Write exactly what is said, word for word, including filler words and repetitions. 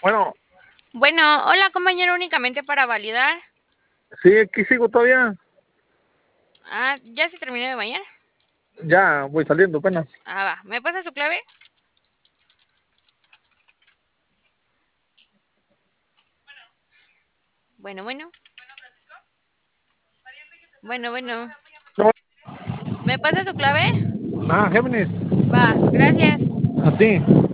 Bueno, Bueno, hola compañero, únicamente para validar. sí, aquí sigo todavía. Ah, ¿ya se terminó de bañar? Ya voy saliendo apenas. Ah, va. ¿Me pasa su clave? Bueno, bueno. Bueno, bueno. No, ¿Me pasa su clave? ah, Géminis, Va, gracias. a ti.